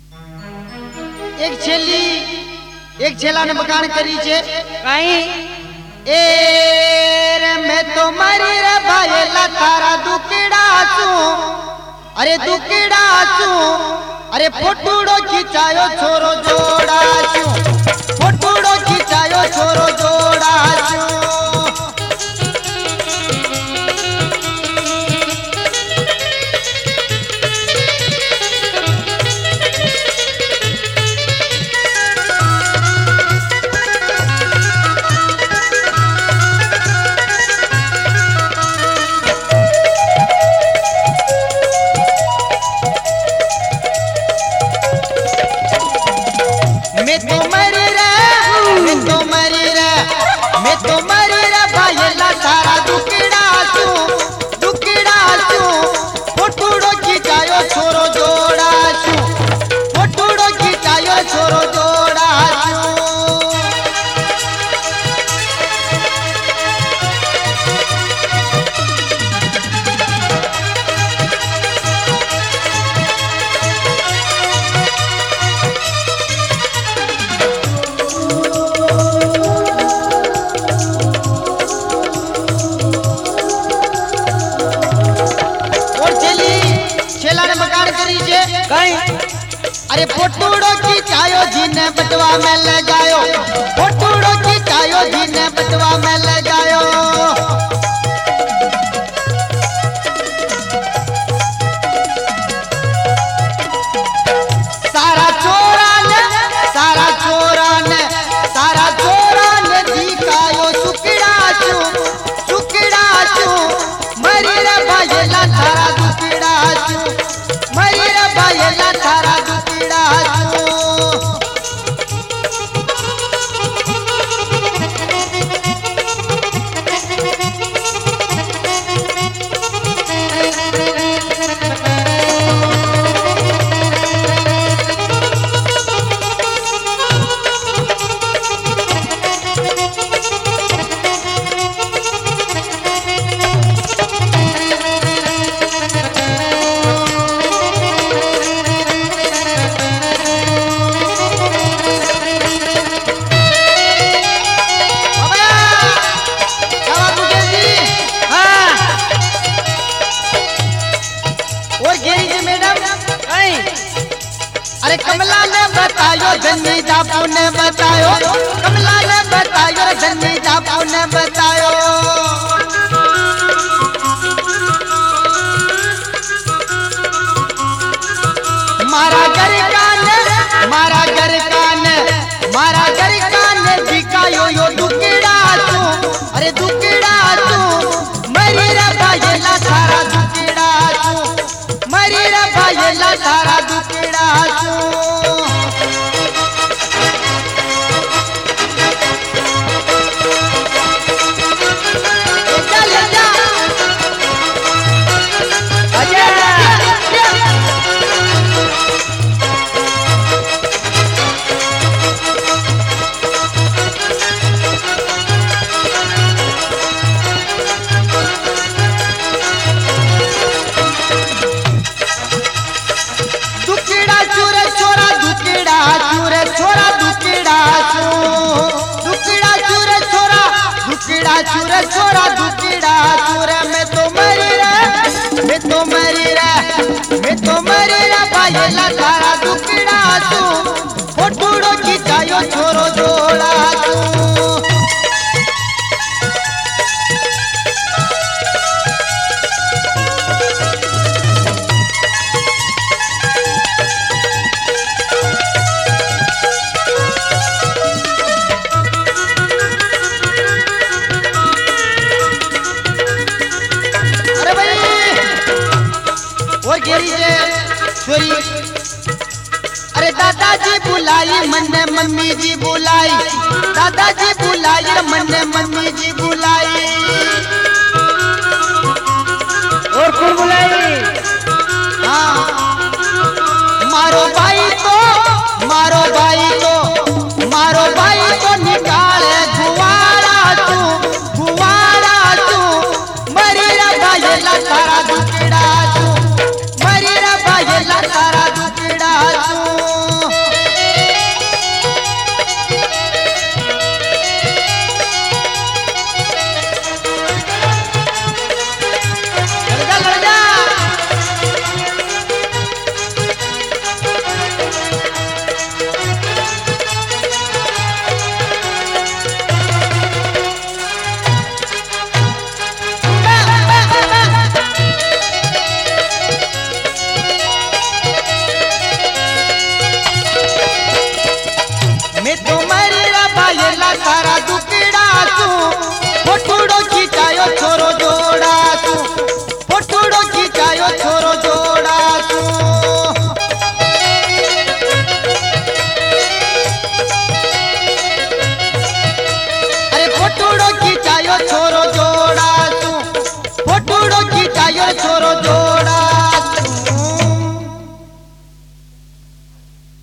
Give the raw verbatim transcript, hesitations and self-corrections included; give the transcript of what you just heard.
एक छेली एक छेला ने मकान करी छे कहीं ए रे मैं तो मरी रे भाईला तारा दुकड़ा छू अरे दुकड़ा छू अरे फोटूड़ो खिंचायो छोरो जोड़ा छू फोटूड़ो खिंचायो छोरो जोड़ा छू मैं तो मरी रे मैं तो मरी रे मैं तो मरी रे भाईला तारा दुकड़ा छू दुकड़ा छू फोटूड़ो खिंचायो छोरो जोड़ा छू फोटूड़ो खिंचायो छोरो जोड़ा छू कहीं अरे फोटूड़ो खिंचायो जिने बटवा में ले जायो फोटूड़ो खिंचायो जिने बटवा में ले जायो सारा चोरा ने सारा चोरा ने सारा चोरा ने दिखायो सुकड़ा छू सुकड़ा छू मरी रे भाईला तारा दुकड़ा छू मरी रे भाईला तारा दुकड़ा छू अरे कमला ने बतायो धनी जापू ने बतायो कमला ने बतायो धनी जापू ने बतायो मारा घर कान मारा घर कान मारा घर कान दिखायो यो दुकड़ा छू अरे दुकड़ा छू मरी रे भाईला तारा दुकड़ा छू मरी रे भाईला तारा दुकड़ा छू चूरे छोरा दुकड़ा चूरे मैं तो मरी रे मैं तो मरी रे मैं तो मरी रे भाईला तारा दुकड़ा छू फोटूड़ो खिंचायो छोरो जोड़ा छू अरे दादाजी बुलाई मन्ने मम्मी जी बुलाई दादाजी बुलाई मन्ने मम्मी जी बुलाई और कौन बुलाए